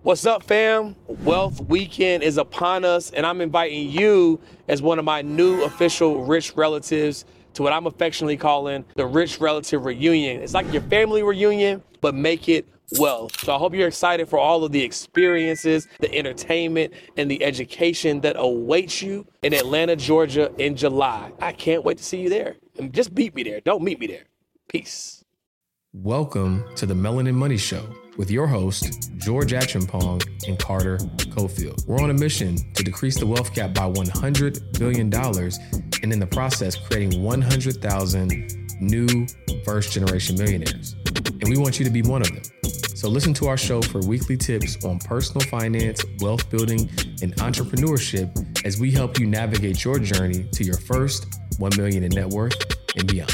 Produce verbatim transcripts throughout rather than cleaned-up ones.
What's up, fam? Wealth Weekend is upon us, and I'm inviting you as one of my new official rich relatives to what I'm affectionately calling the Rich Relative Reunion. It's like your family reunion, but make it wealth. So I hope you're excited for all of the experiences, the entertainment, and the education that awaits you in Atlanta, Georgia in July. I can't wait to see you there. And just beat me there. Don't meet me there. Peace. Welcome to the Melanin Money Show with your host, George Acheampong and Carter Cofield. We're on a mission to decrease the wealth gap by one hundred billion dollars and in the process creating one hundred thousand new first-generation millionaires. And we want you to be one of them. So listen to our show for weekly tips on personal finance, wealth building, and entrepreneurship as we help you navigate your journey to your first one million in net worth and beyond.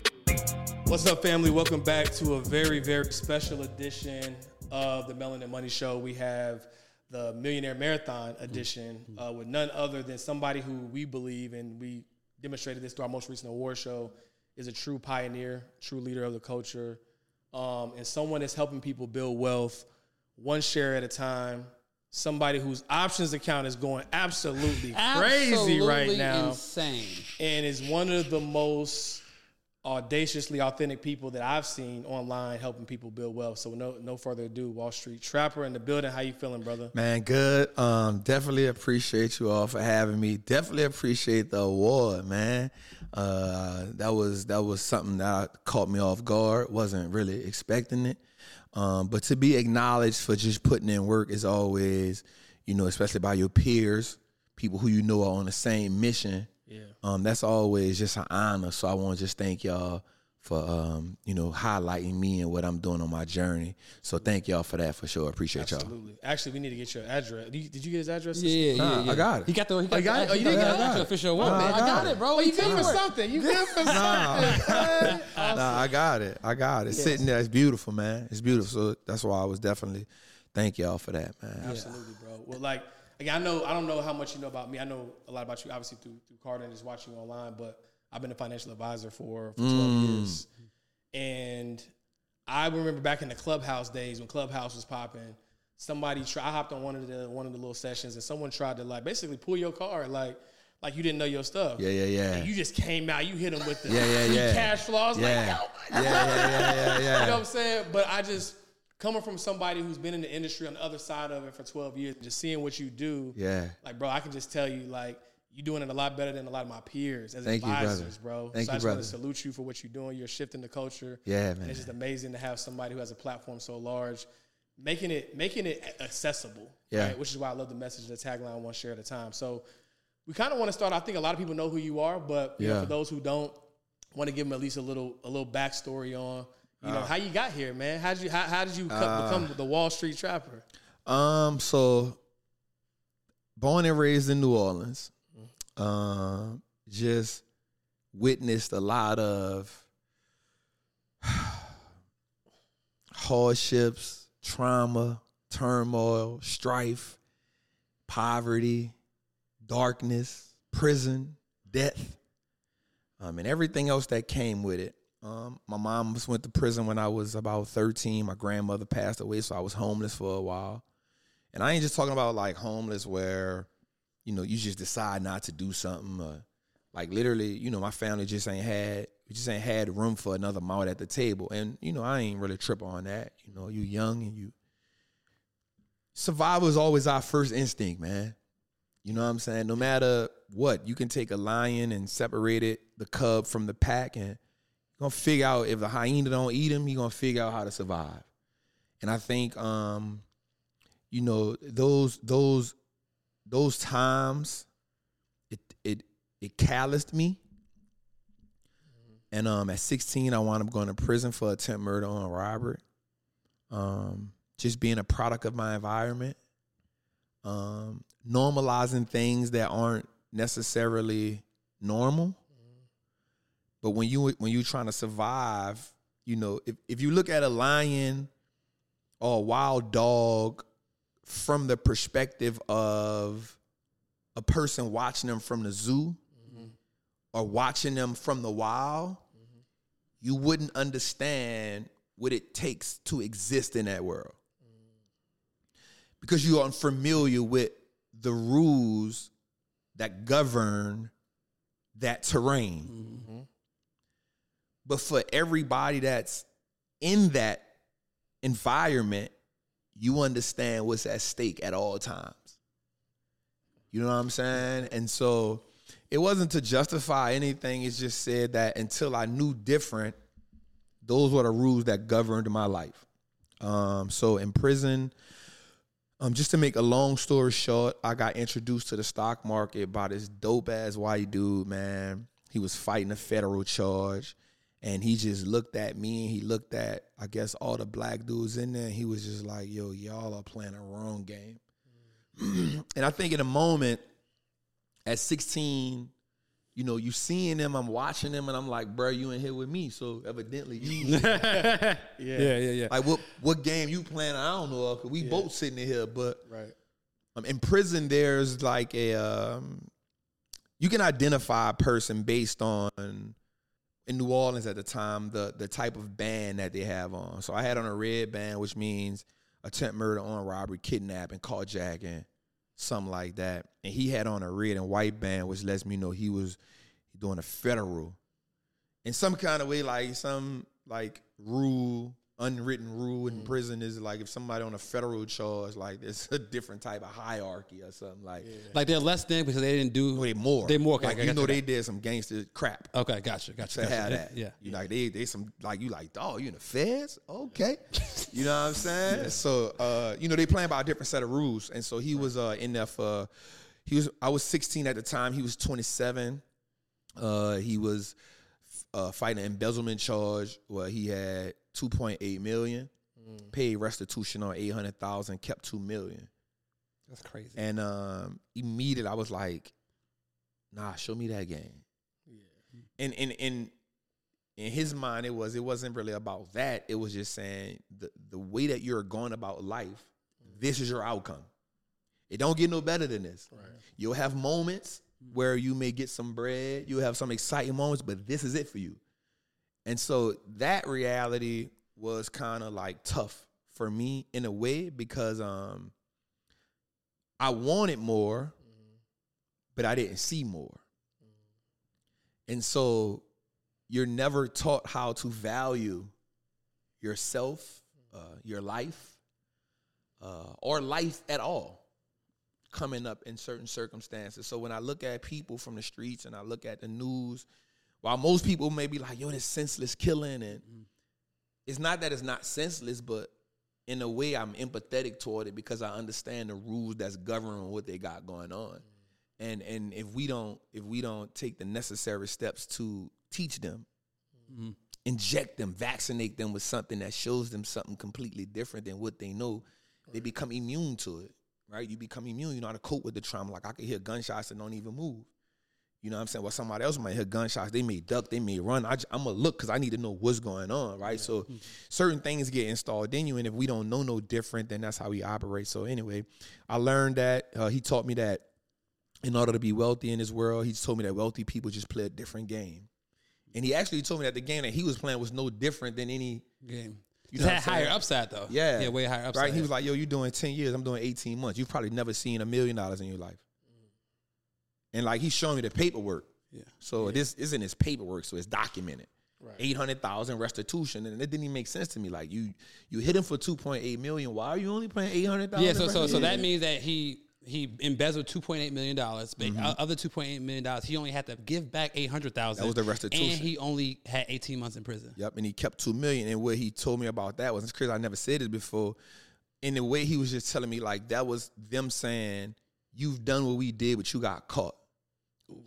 What's up, family? Welcome back to a very, very special edition of the Melanin Money Show. We have the Millionaire Marathon edition uh, with none other than somebody who we believe, and we demonstrated this through our most recent award show, is a true pioneer, true leader of the culture, um, and someone that's helping people build wealth one share at a time. Somebody whose options account is going absolutely, absolutely crazy right now. Insane. And is one of the most audaciously authentic people that I've seen online helping people build wealth. So no no further ado, Wall Street Trapper in the building. How you feeling, brother? Man, good. Um, definitely appreciate you all for having me. Definitely appreciate the award, man. Uh, that was that was something that caught me off guard. Wasn't really expecting it. Um, but to be acknowledged for just putting in work is always, you know, especially by your peers, people who you know are on the same mission. Yeah. Um, that's always just an honor. So I want to just thank y'all for, um, you know, highlighting me and what I'm doing on my journey. So thank y'all for that for sure. Appreciate Absolutely. y'all. Absolutely. Actually, we need to get your address. Did you, did you get his address? Yeah, yeah, nah, yeah. I got it. He got the, he got oh, you got the, it? Oh, you got did the get it? actual official award. Nah, man. I I got got it, it. bro. Oh, you He good for paid something. You good for something. Nah. nah, I got it. I got it. Yes. Sitting there. It's beautiful, man. It's beautiful. So that's why I was definitely thank y'all for that, man. Absolutely, bro. Well, like, again, I know, I don't know how much you know about me. I know a lot about you, obviously, through, through Carter and just watching you online, but I've been a financial advisor for, for twelve mm. years. And I remember back in the Clubhouse days when Clubhouse was popping, somebody tried, I hopped on one of the one of the little sessions and someone tried to like basically pull your card like like you didn't know your stuff. Yeah, yeah, yeah. And you just came out, you hit them with the yeah, yeah, yeah. cash flow. I was yeah. like, yo, yeah, yeah, yeah, yeah, yeah. You know what I'm saying? But I just, coming from somebody who's been in the industry on the other side of it for twelve years, just seeing what you do, yeah. like, bro, I can just tell you, like, you're doing it a lot better than a lot of my peers as Thank advisors, you, bro. Thank so you, I just brother. want to salute you for what you're doing. You're shifting the culture. Yeah, man. And it's just amazing to have somebody who has a platform so large, making it making it accessible. Yeah. Right? Which is why I love the message, the tagline, one share at a time. So we kind of want to start. I think a lot of people know who you are, but you yeah. know, for those who don't, want to give them at least a little a little backstory on you know uh, how you got here, man. How did you how, how did you uh, become the Wall Street Trapper? Um, so born and raised in New Orleans. Uh, just witnessed a lot of hardships, trauma, turmoil, strife, poverty, darkness, prison, death, um, and everything else that came with it. Um, my mom just went to prison when I was about thirteen. My grandmother passed away, so I was homeless for a while. And I ain't just talking about like homeless where, you know, you just decide not to do something. Uh, like literally, you know, my family just ain't had, we just ain't had room for another mouth at the table. And, you know, I ain't really tripping on that. You know, you young and you, survival is always our first instinct, man. You know what I'm saying? No matter what, you can take a lion and separate it, the cub from the pack, and you're going to figure out if the hyena don't eat him, you're going to figure out how to survive. And I think, um, you know, those, those, Those times, it it it calloused me, and um, at sixteen, I wound up going to prison for attempt murder on robbery. Um, just being a product of my environment, um, normalizing things that aren't necessarily normal. But when you when you're trying to survive, you know, if if you look at a lion or a wild dog from the perspective of a person watching them from the zoo mm-hmm. or watching them from the wild, mm-hmm. you wouldn't understand what it takes to exist in that world. Mm. because you are unfamiliar with the rules that govern that terrain. Mm-hmm. But for everybody that's in that environment, you understand what's at stake at all times. You know what I'm saying? And so it wasn't to justify anything. It's just said that until I knew different, those were the rules that governed my life. Um, so in prison, um, just to make a long story short, I got introduced to the stock market by this dope-ass white dude, man. He was fighting a federal charge, and he just looked at me, and he looked at, I guess, all the black dudes in there, and he was just like, yo, y'all are playing a wrong game. And I think in a moment, at sixteen, you know, you seeing them, I'm watching them, and I'm like, bro, you in here with me, so evidently you. yeah. yeah, yeah, yeah. Like, what what game you playing? I don't know, because we Yeah. both sitting in here, but Right. um, in prison, there's like a, um, you can identify a person based on, in New Orleans at the time, the the type of band that they have on. So I had on a red band, which means attempt murder, armed robbery, kidnapping, carjacking, something like that. And he had on a red and white band, which lets me know he was doing a federal. In some kind of way, like some like rule, unwritten rule in mm-hmm. prison is like if somebody on a federal charge, like it's a different type of hierarchy or something like. Yeah. Like they're less than because they didn't do. No, they more. They more. Okay, like okay, you know okay. they did some gangster crap. Okay, gotcha, gotcha. To gotcha. have that, yeah. You like they they some like you like oh you in the feds, okay, you know what I'm saying? Yeah. So uh you know they playing by a different set of rules, and so he was uh in there for he was I was sixteen at the time, he was twenty-seven. Uh, he was uh, fighting an embezzlement charge where he had two point eight million, mm. paid restitution on eight hundred thousand, kept two million. That's crazy. And um, immediately I was like, nah, show me that game. Yeah. And in in in his mind, it was it wasn't really about that. It was just saying the the way that you're going about life, mm. this is your outcome. It don't get no better than this. Right. You'll have moments where you may get some bread, you have some exciting moments, but this is it for you. And so that reality was kind of like tough for me in a way because um, I wanted more, mm-hmm. but I didn't see more. Mm-hmm. And so you're never taught how to value yourself, uh, your life, uh, or life at all coming up in certain circumstances. So when I look at people from the streets and I look at the news, while most people may be like, yo, this senseless killing, and mm-hmm. it's not that it's not senseless, but in a way I'm empathetic toward it because I understand the rules that's governing what they got going on. Mm-hmm. And and if we don't if we don't take the necessary steps to teach them, mm-hmm. inject them, vaccinate them with something that shows them something completely different than what they know, right. they become immune to it. Right, you become immune. You know how to cope with the trauma. Like I could hear gunshots and don't even move. You know what I'm saying? Well, somebody else might hear gunshots. They may duck. They may run. I just, I'm gonna look because I need to know what's going on. Right. Yeah. So mm-hmm. certain things get installed in you, and if we don't know no different, then that's how we operate. So anyway, I learned that uh, he taught me that in order to be wealthy in this world, he told me that wealthy people just play a different game. And he actually told me that the game that he was playing was no different than any game. You had higher upside though. Yeah. Yeah, way higher upside. Right. He was like, yo, you're doing ten years. I'm doing eighteen months. You've probably never seen a million dollars in your life. And like he's showing me the paperwork. Yeah. So yeah. this isn't his paperwork, so it's documented. Right. eight hundred thousand restitution. And it didn't even make sense to me. Like you you hit him for two point eight million. Why are you only paying eight hundred thousand? Yeah, so so so that means that he he embezzled two point eight million dollars, but mm-hmm. other two point eight million dollars, he only had to give back eight hundred thousand dollars. That was the restitution. And he only had eighteen months in prison. Yep, and he kept two million dollars. And what he told me about that was, it's crazy, I never said this before, in the way he was just telling me, like, that was them saying, you've done what we did, but you got caught. Ooh.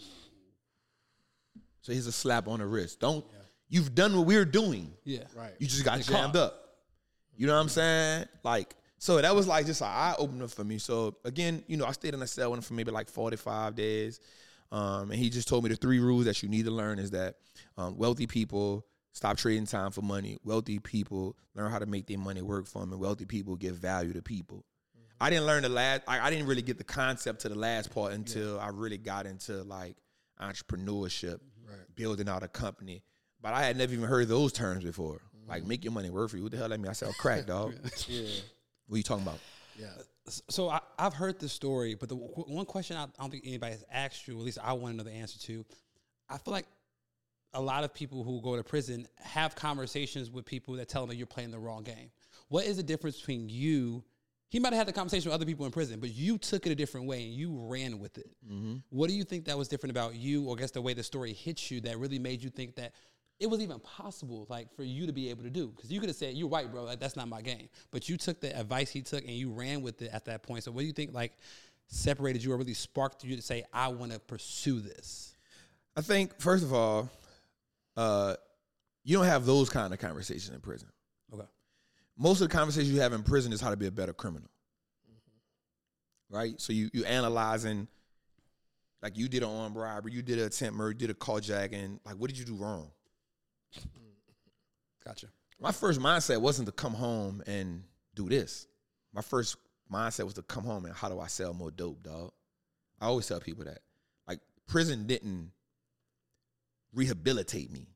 So here's a slap on the wrist. Don't, yeah. You've done what we're doing. Yeah, right. You just got You're jammed caught. Up. You know what I'm saying? Like, so that was like just an eye-opener for me. So, again, you know, I stayed in a cell with him for maybe like forty-five days. Um, and he just told me the three rules that you need to learn is that um, wealthy people stop trading time for money. Wealthy people learn how to make their money work for them. And wealthy people give value to people. Mm-hmm. I didn't learn the last, I, I didn't really get the concept to the last part until yeah. I really got into like entrepreneurship, right. building out a company. But I had never even heard those terms before. Mm-hmm. Like, make your money work for you. What the hell that mean? I said, oh, crack, dog. Yeah. What are you talking about? Yeah. So I, I've heard this story, but the w- one question I, I don't think anybody has asked you, at least I want to know the answer to. I feel like a lot of people who go to prison have conversations with people that tell them that you're playing the wrong game. What is the difference between you? He might have had the conversation with other people in prison, but you took it a different way and you ran with it. Mm-hmm. What do you think that was different about you, or I guess the way the story hits you, that really made you think that it was even possible, like, for you to be able to do? Because you could have said, "You're right, bro. Like, that's not my game." But you took the advice he took and you ran with it at that point. So what do you think, like, separated you or really sparked you to say, "I want to pursue this"? I think, first of all, uh, you don't have those kind of conversations in prison. Okay. Most of the conversations you have in prison is how to be a better criminal. Mm-hmm. Right? So you you analyzing, like, you did an armed robbery, you did an attempt murder, you did a carjacking. Like, what did you do wrong? Gotcha. My first mindset wasn't to come home and do this. My first mindset was to come home and how do I sell more dope, dog? I always tell people that. Like, prison didn't rehabilitate me.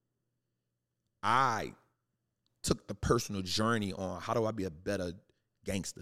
I took the personal journey on how do I be a better gangster?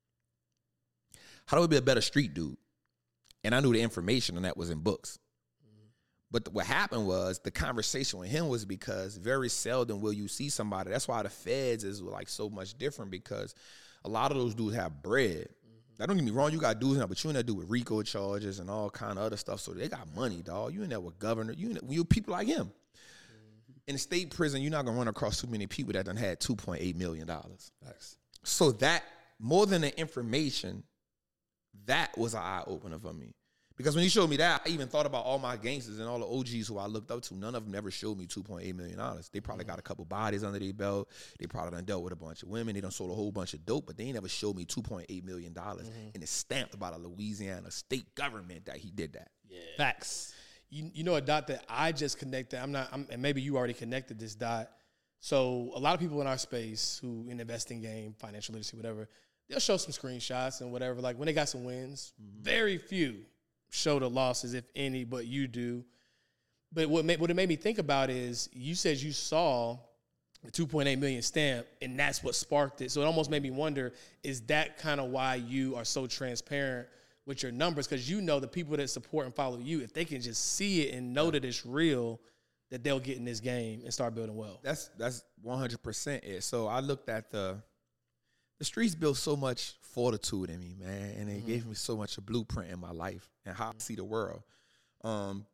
How do I be a better street dude? And I knew the information on that was in books. But what happened was the conversation with him was because very seldom will you see somebody. That's why the feds is like so much different, because a lot of those dudes have bread. Now, don't get me wrong, you got dudes now, but you in there do with RICO charges and all kind of other stuff. So they got money, dog. You in there with governor. You in there, you people like him. Mm-hmm. In a state prison, you're not gonna run across too many people that done had two point eight million dollars. Nice. So that, more than the information, that was an eye opener for me. Because when he showed me that, I even thought about all my gangsters and all the O Gs who I looked up to. None of them ever showed me two point eight million dollars. They probably got a couple bodies under their belt. They probably done dealt with a bunch of women. They done sold a whole bunch of dope, but they ain't never showed me two point eight million dollars. Mm-hmm. And it's stamped by the Louisiana state government that he did that. Yeah. Facts. You you know a dot that I just connected. I'm not, I'm, and maybe you already connected this dot. So a lot of people in our space who in the investing game, financial literacy, whatever, they'll show some screenshots and whatever. Like when they got some wins, mm-hmm. very few show the losses, if any, but you do. But what made, what it made me think about is you said you saw the two point eight million stamp, and that's what sparked it. So it almost made me wonder, is that kind of why you are so transparent with your numbers? Because you know the people that support and follow you, if they can just see it and know that it's real, that they'll get in this game and start building wealth. That's that's one hundred percent it. So I looked at the the streets built so much fortitude in me, man, and it mm-hmm. gave me so much a blueprint in my life and how I see the world. Um,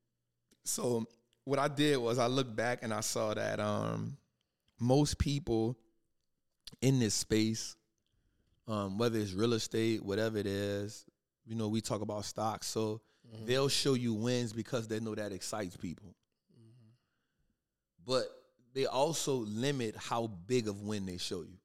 so what I did was I looked back and I saw that um, most people in this space, um, whether it's real estate, whatever it is, you know, we talk about stocks, so mm-hmm. they'll show you wins because they know that excites people. Mm-hmm. But they also limit how big of win they show you.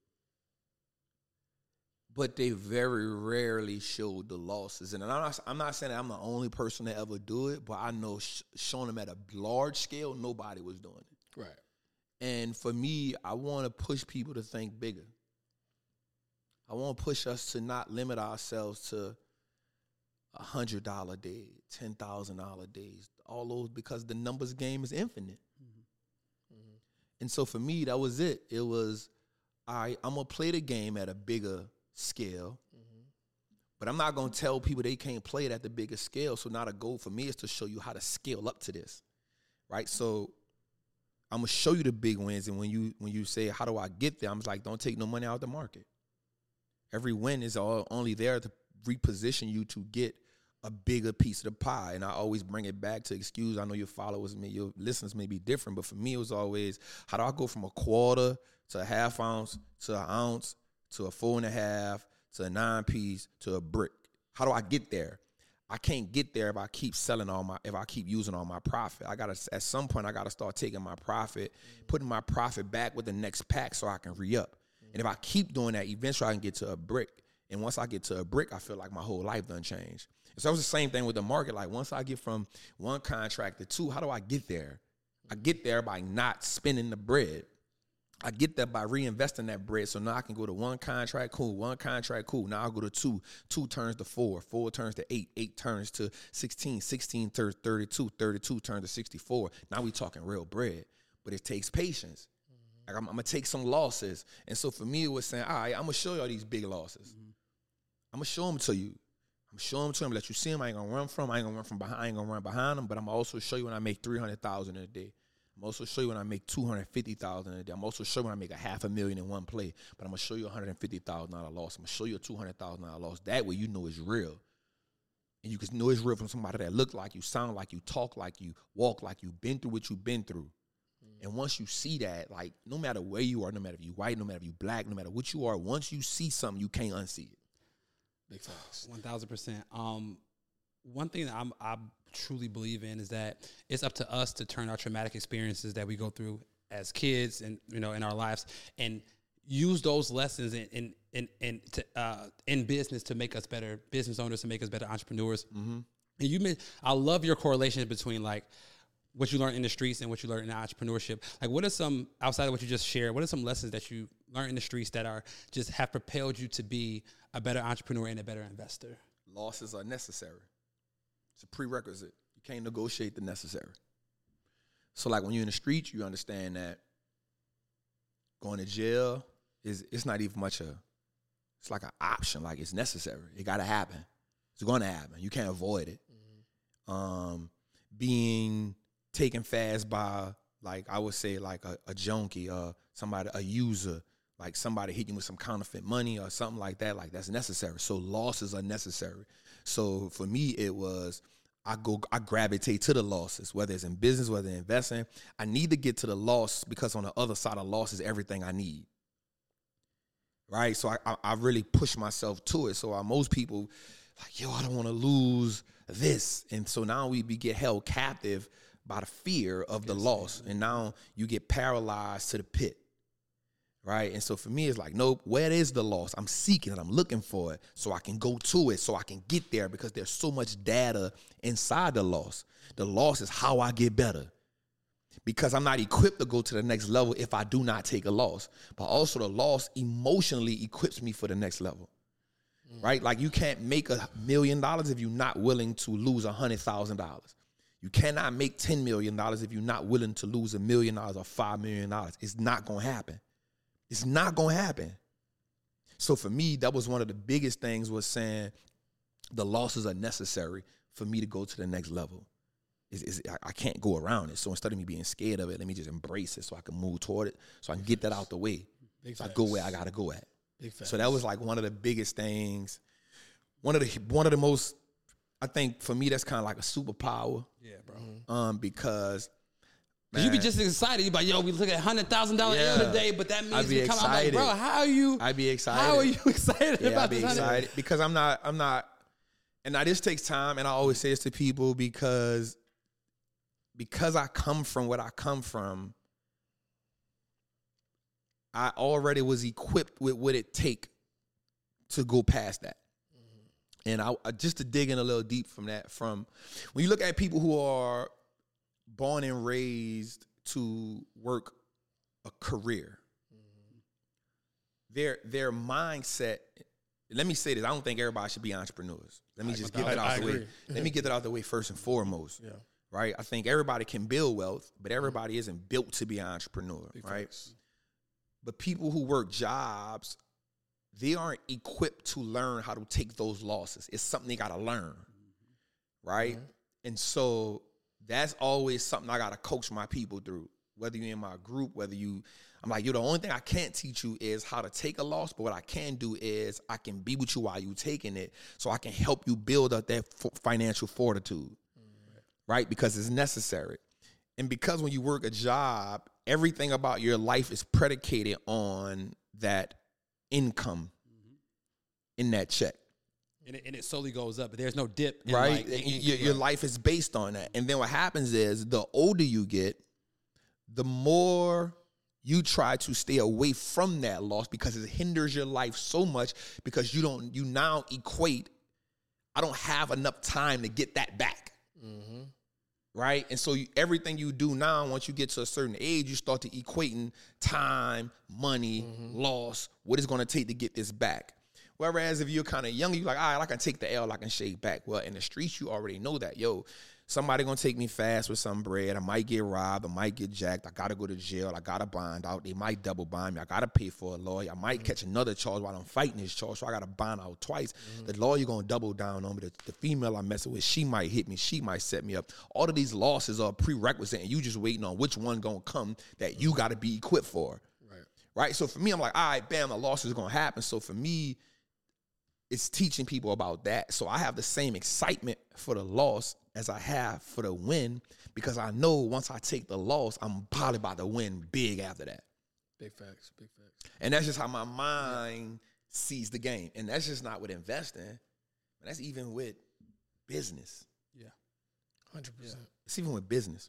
But they very rarely show the losses. And I'm not, I'm not saying that I'm the only person to ever do it, but I know sh- showing them at a large scale, nobody was doing it. Right. And for me, I want to push people to think bigger. I want to push us to not limit ourselves to one hundred dollars a day, ten thousand dollars days, all those, because the numbers game is infinite. Mm-hmm. Mm-hmm. And so for me, that was it. It was, all right, I'm going to play the game at a bigger scale, mm-hmm. but I'm not going to tell people they can't play it at the biggest scale. So now the goal for me is to show you how to scale up to this, right? So I'm going to show you the big wins, and when you when you say, how do I get there? I'm just like, don't take no money out of the market. Every win is all, only there to reposition you to get a bigger piece of the pie. And I always bring it back to excuse. I know your followers, may, your listeners may be different, but for me, it was always, how do I go from a quarter to a half ounce to an ounce to a four and a half, to a nine piece, to a brick? How do I get there? I can't get there if I keep selling all my, if I keep using all my profit. I gotta, at some point, I gotta start taking my profit, mm-hmm. putting my profit back with the next pack so I can re-up. Mm-hmm. And if I keep doing that, eventually I can get to a brick. And once I get to a brick, I feel like my whole life done changed. And so it was the same thing with the market. Like once I get from one contract to two, how do I get there? I get there by not spending the bread. I get that by reinvesting that bread. So now I can go to one contract, cool. One contract, cool. Now I'll go to two. Two turns to four. Four turns to eight. Eight turns to sixteen. sixteen turns to thirty-two. thirty-two turns to sixty-four. Now we talking real bread. But it takes patience. Mm-hmm. Like I'm, I'm going to take some losses. And so for me, it was saying, all right, I'm going to show y'all these big losses. Mm-hmm. I'm gonna show them to you. I'm gonna show them to them, let you see them. I ain't gonna run from. I ain't gonna run from behind. I ain't gonna run behind them. But I'm gonna also show you when I make three hundred thousand in a day. I'm also show you when I make two hundred fifty thousand in a day. I'm also show you when I make a half a million in one play. But I'm gonna show you a one hundred fifty thousand dollar loss. I'm gonna show you a two hundred thousand dollar loss. That way you know it's real. And you can know it's real from somebody that look like you, sound like you, talk like you, walk like you, been through what you've been through. Mm. And once you see that, like, no matter where you are, no matter if you white, no matter if you black, no matter what you are, once you see something, you can't unsee it. Big facts. one thousand percent. Um, one thing that I'm, I truly believe in is that it's up to us to turn our traumatic experiences that we go through as kids and, you know, in our lives and use those lessons in in in in, to, uh, in business to make us better business owners, to make us better entrepreneurs. Mm-hmm. And you, made, I love your correlation between like what you learn in the streets and what you learn in entrepreneurship. Like, what are some outside of what you just shared? What are some lessons that you learn in the streets that are just have propelled you to be a better entrepreneur and a better investor? Losses are necessary. It's a prerequisite. You can't negotiate the necessary. So, like when you're in the streets, you understand that going to jail is it's not even much a. It's like an option. Like it's necessary. It got to happen. It's going to happen. You can't avoid it. Mm-hmm. Um, being taken fast by, like I would say, like a, a junkie, uh, somebody, a user, like somebody hitting you with some counterfeit money or something like that. Like that's necessary. So losses are necessary. So for me, it was I go, I gravitate to the losses, whether it's in business, whether it's investing. I need to get to the loss because on the other side of loss is everything I need. Right, so I, I I really push myself to it. So uh, most people, like, yo, I don't want to lose this, and so now we be get held captive by the fear of the loss, and now you get paralyzed to the pit. Right, and so for me, it's like, nope. Where is the loss? I'm seeking it. I'm looking for it, so I can go to it, so I can get there, because there's so much data inside the loss. The loss is how I get better. Because I'm not equipped to go to the next level if I do not take a loss. But also the loss emotionally equips me for the next level, mm. right? Like you can't make a million dollars if you're not willing to lose one hundred thousand dollars. You cannot make ten million dollars if you're not willing to lose a million dollars or five million dollars. It's not going to happen. It's not going to happen. So for me, that was one of the biggest things, was saying the losses are necessary for me to go to the next level. Is, is I can't go around it. So instead of me being scared of it, let me just embrace it so I can move toward it, so I can get that out the way. Big so facts. I go where I gotta go at. Big so that was like one of the biggest things. One of the one of the most, I think for me, that's kind of like a superpower. Yeah, bro. Um, because man, you be just excited. You be like, yo, we look at hundred thousand dollars yeah. today, but that means we come. I'm like, bro, how are you? I'd be excited. How are you excited yeah, about I'd be this? excited because I'm not. I'm not. And now this takes time, and I always say this to people because. Because I come from what I come from, I already was equipped with what it take to go past that. Mm-hmm. And I, I just to dig in a little deep from that, from when you look at people who are born and raised to work a career, mm-hmm. their their mindset. Let me say this: I don't think everybody should be entrepreneurs. Let me I, just I, get that I, out I the agree. way. Let me get that out the way first and foremost. Yeah. Right, I think everybody can build wealth, but everybody isn't built to be an entrepreneur, Big right? Facts. But people who work jobs, they aren't equipped to learn how to take those losses. It's something they got to learn, mm-hmm. right? Mm-hmm. And so that's always something I got to coach my people through, whether you're in my group, whether you, I'm like, yo, the only thing I can't teach you is how to take a loss, but what I can do is I can be with you while you're taking it, so I can help you build up that f- financial fortitude. Right? Because it's necessary. And because when you work a job, everything about your life is predicated on that income mm-hmm. in that check. And it, and it slowly goes up, but there's no dip. In right? Like, your, your life is based on that. And then what happens is the older you get, the more you try to stay away from that loss because it hinders your life so much, because you don't, you now equate, I don't have enough time to get that back. Mm-hmm. Right? And so you, everything you do now, once you get to a certain age, you start to equating time, money, mm-hmm. loss, what it's going to take to get this back. Whereas if you're kind of younger, you're like, all right, I can take the L, I can shake back. Well, in the streets, you already know that. Yo, somebody gonna take me fast with some bread. I might get robbed. I might get jacked. I gotta go to jail. I gotta bond out. They might double bond me. I gotta pay for a lawyer. I might mm-hmm. catch another charge while I'm fighting this charge, so I gotta bond out twice. Mm-hmm. The lawyer gonna double down on me. The, the female I'm messing with, she might hit me. She might set me up. All of these losses are prerequisite, and you just waiting on which one gonna come that you gotta be equipped for. Right. Right. So for me, I'm like, all right, bam, the loss is gonna happen. So for me, it's teaching people about that. So I have the same excitement for the loss as I have for the win, because I know once I take the loss, I'm probably about to win big after that. Big facts, big facts. And that's just how my mind sees the game. And that's just not with investing. That's even with business. Yeah, one hundred percent. Yeah. It's even with business.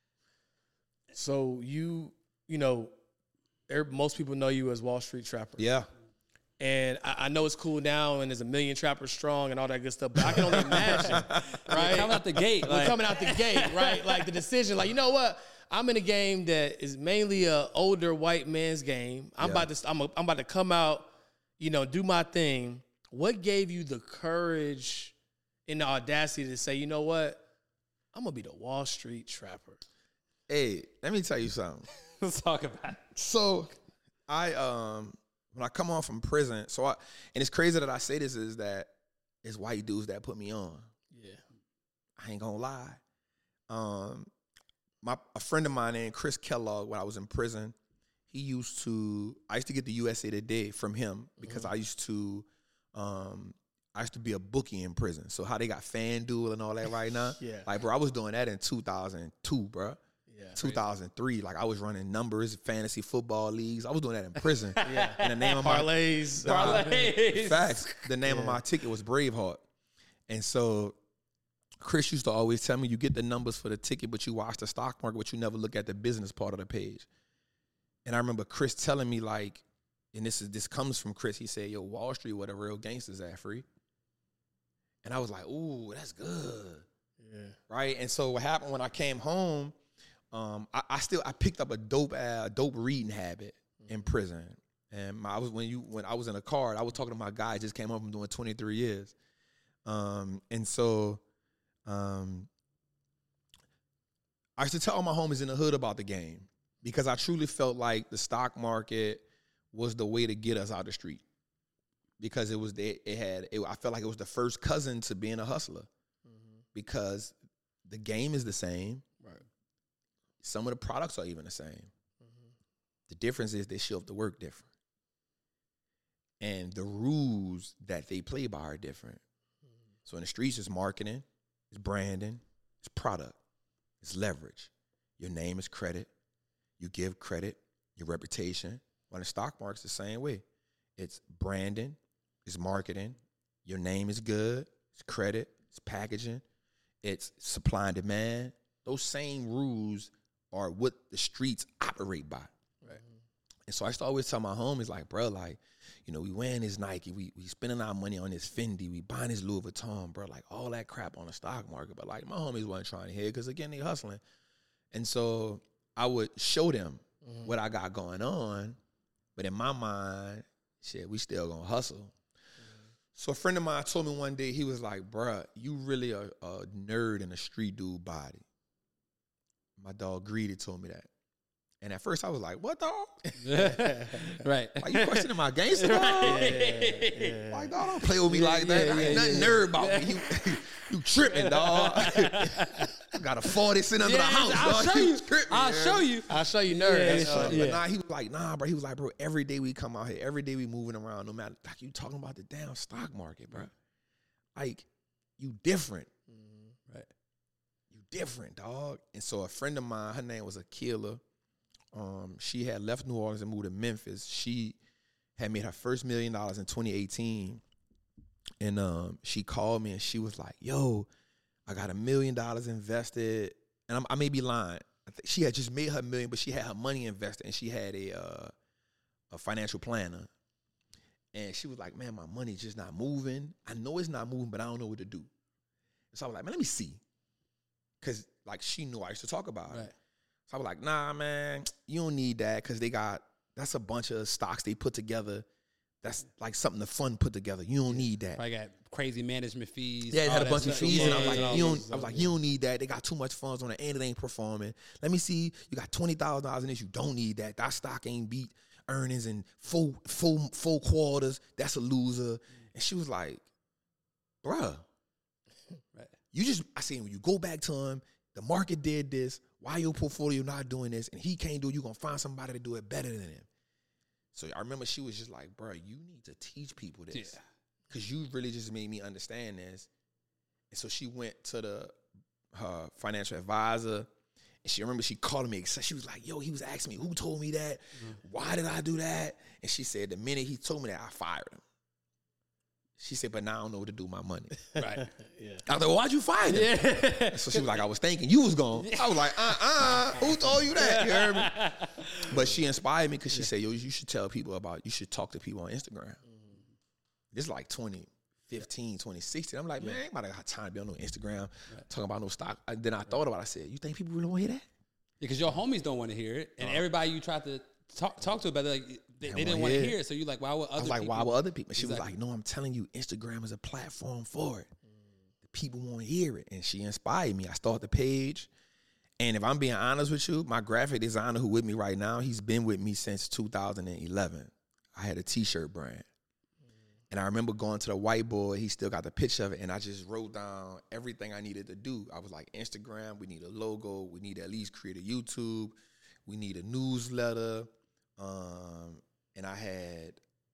So you, you know, most people know you as Wall Street Trapper. Yeah. And I, I know it's cool now, and there's a million trappers strong and all that good stuff. But I can only imagine, right? Coming out the gate, We're like. coming out the gate, right? Like the decision, like you know what? I'm in a game that is mainly a older white man's game. I'm yeah. about to, I'm, a, I'm about to come out, you know, do my thing. What gave you the courage and the audacity to say, you know what? I'm gonna be the Wall Street Trapper. Hey, let me tell you something. Let's talk about it. So, I um. When I come on from prison, so I, and it's crazy that I say this, is that it's white dudes that put me on. Yeah. I ain't gonna lie. Um, my a friend of mine named Chris Kellogg, when I was in prison, he used to, I used to get the U S A Today from him because mm-hmm. I used to, um, I used to be a bookie in prison. So how they got FanDuel and all that right now. Yeah. Like, bro, I was doing that in two thousand two, bro. Yeah, two thousand three, like I was running numbers, fantasy football leagues. I was doing that in prison. Yeah, and the name of parlays, my parlays. Facts. The name yeah. of my ticket was Braveheart, and so Chris used to always tell me, "You get the numbers for the ticket, but you watch the stock market, but you never look at the business part of the page." And I remember Chris telling me, like, and this is this comes from Chris. He said, "Yo, Wall Street, where the real gangsters at, free." And I was like, "Ooh, that's good." Yeah. Right. And so what happened when I came home? Um, I, I still I picked up a dope uh, dope reading habit in prison, and my, I was when you when I was in a car, I was talking to my guy. I just came home from doing twenty-three years, um, and so um, I used to tell all my homies in the hood about the game because I truly felt like the stock market was the way to get us out the street, because it was the, it had it, I felt like it was the first cousin to being a hustler, mm-hmm. because the game is the same. Some of the products are even the same. Mm-hmm. The difference is they show up to work different. And the rules that they play by are different. Mm-hmm. So in the streets, it's marketing, it's branding, it's product, it's leverage. Your name is credit. You give credit, your reputation. When the stock market's the same way. It's branding, it's marketing, your name is good, it's credit, it's packaging, it's supply and demand. Those same rules are what the streets operate by. Right. And so I used to always tell my homies, like, bro, like, you know, we wearing this Nike, we we spending our money on this Fendi, we buying this Louis Vuitton, bro, like all that crap on the stock market. But like my homies wasn't trying to hear, because again, they hustling. And so I would show them mm-hmm. what I got going on, but in my mind, shit, we still gonna hustle. Mm-hmm. So a friend of mine told me one day, he was like, bruh, you really a, a nerd in a street dude body. My dog Greedy told me that. And at first I was like, what, dog? Right. Like, you questioning my gangster, dog? Yeah, yeah. Like, dog, don't play with me like that. Yeah, I ain't yeah, nothing yeah. nerd about me. You, you tripping, dog. I got a forty sitting under Yeah, the house, I'll dog. show you. Tripping, I'll man. show you. I'll show you, nerd. Yeah, That's yeah, fun. yeah. But nah, he was like, nah, bro. He was like, bro, every day we come out here, every day we moving around, no matter, like, you talking about the damn stock market, bro. Like, you different. Mm-hmm. Right. You different, dog. And so a friend of mine, her name was Akila. Um, she had left New Orleans and moved to Memphis. She had made her first million dollars in twenty eighteen. And um, she called me and she was like, yo, I got a million dollars invested. And I'm, I may be lying. I think she had just made her million, but she had her money invested, and she had a uh, a financial planner. And she was like, man, my money's just not moving. I know it's not moving, but I don't know what to do. So I was like, man, let me see. Because, like, she knew I used to talk about it. Right. So I was like, nah, man, you don't need that, because they got, that's a bunch of stocks they put together that's like something the fund put together. You don't need that. I got crazy management fees. Yeah, it had a all bunch that of stuff. fees, Yeah, and I'm like, yeah, you yeah. don't. I was like, you don't need that. They got too much funds on it, and it ain't performing. Let me see. You got twenty thousand dollars in this. You don't need that. That stock ain't beat earnings in full, full, full quarters. That's a loser. And she was like, bruh, Right. you just. I said, when you go back to him, the market did this. Why your portfolio not doing this? And he can't do it. You gonna find somebody to do it better than him. So I remember she was just like, bruh, you need to teach people this. Yeah. Because you really just made me understand this. And so she went to the her financial advisor. And she I remember she called me. She was like, yo, he was asking me, who told me that? Mm-hmm. Why did I do that? And she said, the minute he told me that, I fired him. She said, but now I don't know what to do with my money. Right. Yeah. I was like, well, why'd you fire him? Yeah. So she was like, I was thinking you was gone. I was like, uh-uh, who told you that? You heard me? But she inspired me because she said, yo, you should tell people about, you should talk to people on Instagram. Mm-hmm. This is like twenty fifteen, twenty sixteen. I'm like, man, I ain't about to have time to be on no Instagram right. talking about no stock. I, then I right. thought about it. I said, you think people really want to hear that? Because your homies don't want to hear it. And uh, everybody you tried to talk, talk to about it, like, they, they didn't want to hear it. So you're like, why would other people? I was like, people? why would other people? She exactly. was like, no, I'm telling you, Instagram is a platform for it. Mm. The people want to hear it. And she inspired me. I started the page. And if I'm being honest with you, my graphic designer who with me right now, he's been with me since two thousand eleven. I had a t-shirt brand. And I remember going to the whiteboard, he still got the picture of it, and I just wrote down everything I needed to do. I was like, Instagram, we need a logo, we need to at least create a YouTube, we need a newsletter, um, and I had,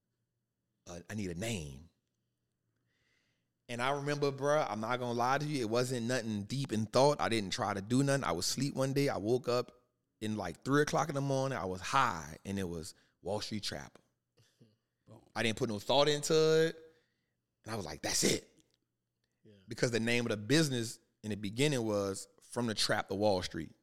a, I need a name. And I remember, bruh, I'm not gonna lie to you, it wasn't nothing deep in thought. I didn't try to do nothing. I was asleep one day, I woke up in like three o'clock in the morning, I was high, and it was Wall Street Trapper. I didn't put no thought into it. And I was like, that's it. Yeah. Because the name of the business in the beginning was From the Trap to Wall Street.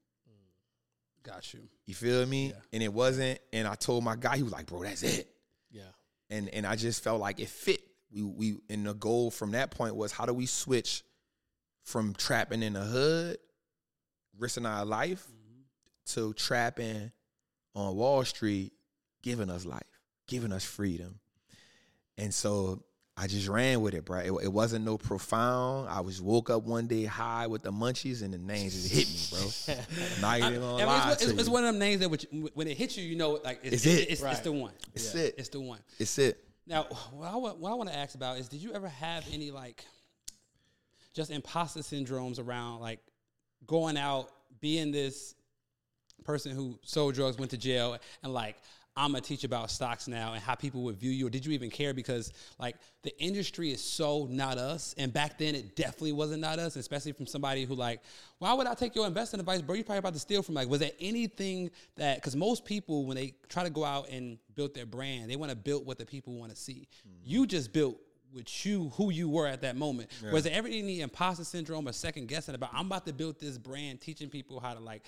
Mm. Got you. You feel me? Yeah. And it wasn't. And I told my guy, he was like, bro, that's it. Yeah. And and I just felt like it fit. We we and the goal from that point was, how do we switch from trapping in the hood, risking our life, mm-hmm. to trapping on Wall Street, giving us life, giving us freedom. And so I just ran with it, bro. It, it wasn't no profound. I was woke up one day high with the munchies, and the names just hit me, bro. Not even gonna I mean, lie it's, to it's, you. it's one of them names that which, when it hits you, you know, like it's, it's it. It's, it's, right. it's the one. It's yeah. it. It's the one. It's it. Now, what I, what I want to ask about is, did you ever have any like just imposter syndromes around like going out, being this person who sold drugs, went to jail, and like, I'm going to teach about stocks now and how people would view you? Or did you even care? Because like the industry is so not us. And back then it definitely wasn't not us, especially from somebody who like, why would I take your investing advice, bro? You're probably about to steal from like, was there anything that, because most people, when they try to go out and build their brand, they want to build what the people want to see. Mm-hmm. You just built with you, who you were at that moment. Yeah. Was there ever any imposter syndrome or second guessing about, I'm about to build this brand, teaching people how to like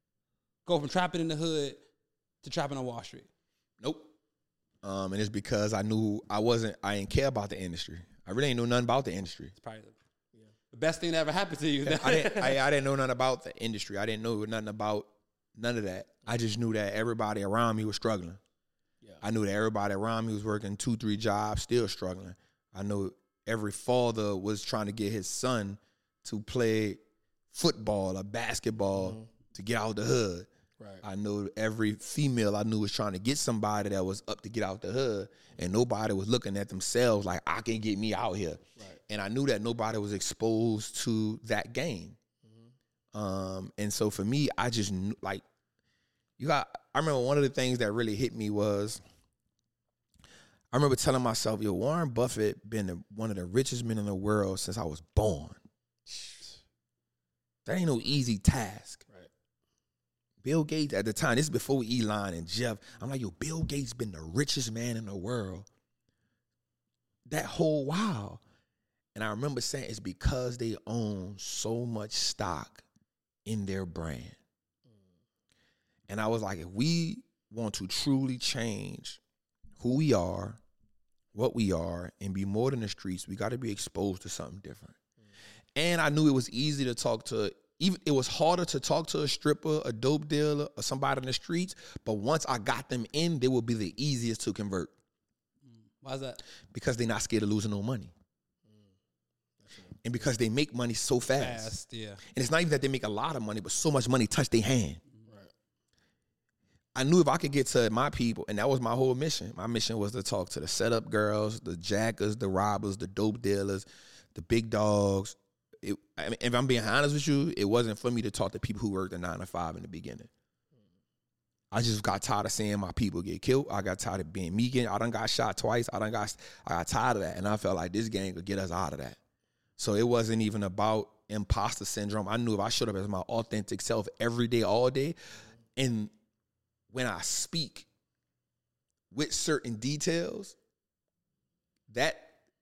go from trapping in the hood to trapping on Wall Street? Nope. Um, and it's because I knew I wasn't, I didn't care about the industry. I really ain't know nothing about the industry. It's probably the, yeah. the best thing that ever happened to you. I, didn't, I, I didn't know nothing about the industry. I didn't know nothing about none of that. I just knew that everybody around me was struggling. Yeah. I knew that everybody around me was working two, three jobs, still struggling. I knew every father was trying to get his son to play football or basketball mm-hmm. to get out the hood. Right. I know every female I knew was trying to get somebody that was up to get out the hood, and nobody was looking at themselves like, I can get me out here. Right. And I knew that nobody was exposed to that game. Mm-hmm. Um, and so for me, I just knew, like, you got, I remember one of the things that really hit me was, I remember telling myself, yo, Warren Buffett been the, one of the richest men in the world since I was born. That ain't no easy task. Bill Gates, at the time, this is before Elon and Jeff. I'm like, yo, Bill Gates been the richest man in the world that whole while. And I remember saying it's because they own so much stock in their brand. Mm. And I was like, if we want to truly change who we are, what we are, and be more than the streets, we got to be exposed to something different. Mm. And I knew it was easy to talk to Even it was harder to talk to a stripper, a dope dealer, or somebody in the streets. But once I got them in, they would be the easiest to convert. Why is that? Because they're not scared of losing no money. And because they make money so fast. Fast, yeah. And it's not even that they make a lot of money, but so much money touch their hand. Right. I knew if I could get to my people, and that was my whole mission. My mission was to talk to the setup girls, the jackers, the robbers, the dope dealers, the big dogs. It, I mean, if I'm being honest with you, it wasn't for me to talk to people who worked a nine to five in the beginning. I just got tired of seeing my people get killed. I got tired of being me getting, I done got shot twice. I done got, I got tired of that. And I felt like this gang could get us out of that. So it wasn't even about imposter syndrome. I knew if I showed up as my authentic self every day, all day, and when I speak with certain details, that